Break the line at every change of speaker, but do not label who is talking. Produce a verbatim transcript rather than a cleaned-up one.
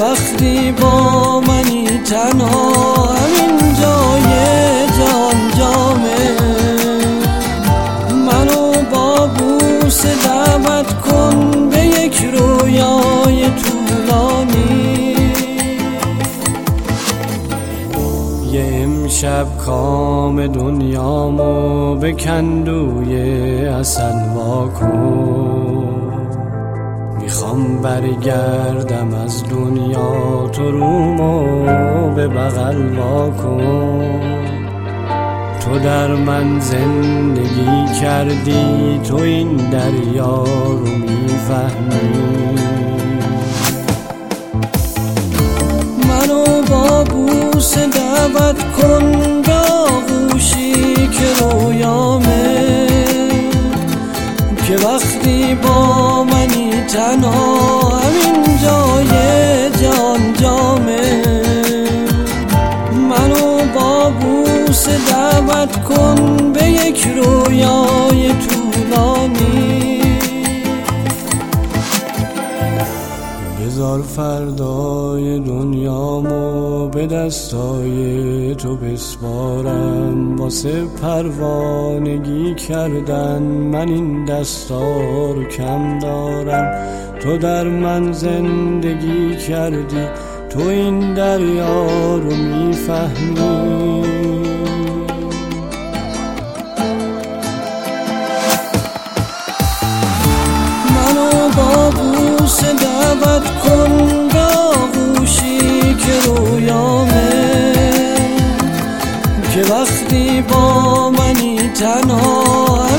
وقتی با منی تنها همین جای جان جامه منو با بوسه دعوت کن به یک رویای طولانی. یه امشب کام دنیامو به کندوی عسل واکن، میخوام برگردم از دنیا تو رومو به بغل واکن. تو در من زندگی کردی، تو این دریا رو میفهمی. منو با بوسه دعوت کن به آغوشی که رویامه، که وقتی با منی تنها همین جای جان جامه منو با بوسه دعوت کن به یک رویای طولانی. بذار فردای دنیامو به دستای تو بسپارم، واسه پروانگی کردن من این دستا رو کم دارم. تو در من زندگی کردی، تو این دریا رو میفهمی. منو با بوسه دعوت کن به آغوشی که رویامه، که وقتی با منی تنها